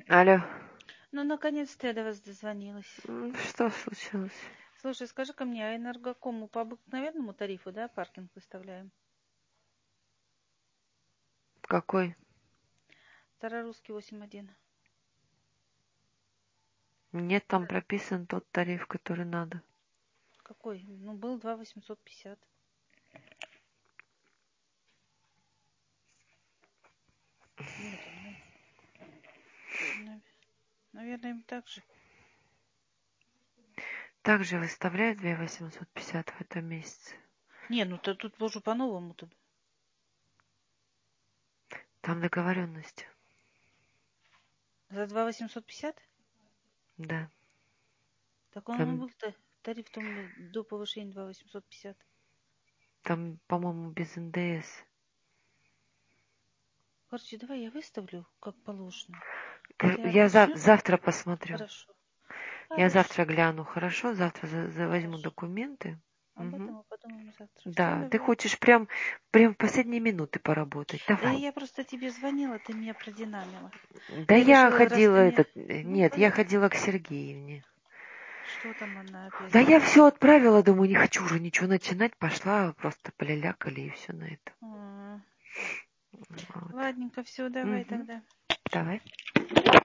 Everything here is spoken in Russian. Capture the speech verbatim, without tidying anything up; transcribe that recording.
Алло. Ну, наконец-то я до вас дозвонилась. Что случилось? Слушай, скажи-ка мне, а энергокому по обыкновенному тарифу, да, паркинг выставляем? Какой? Старорусский восемь один. Нет, там прописан тот тариф, который надо. Какой? Ну, был два восемьсот пятьдесят. Нет, он... Наверное, им так же. Также выставляют две восемьсот пятьдесят в этом месяце. Не, ну то тут уже по-новому-то. Там договоренность. За два восемьсот пятьдесят? Да. Так он Там, был-то, тариф там до повышения два восемьсот пятьдесят. там, по-моему, без эн дэ эс. Короче, давай я выставлю, как положено. Я зав- завтра посмотрю. Хорошо. Я Хорошо. завтра гляну, хорошо? Завтра за- за- возьму Хорошо. документы. Об Угу. этом мы подумаем завтра. Все, Да, ты давай. хочешь прям, прям в последние минуты поработать. Да Давай. я просто тебе звонила, ты меня продинамила. Да Я я решила, раз ходила, ты мне... этот, Ну, нет, я поехали. ходила к Сергеевне. Что там она опять Да я сказала? все отправила, думаю, не хочу уже ничего начинать. Пошла, просто полялякали и все на это. А, Вот. Ладненько, все, давай Угу. тогда. Давай.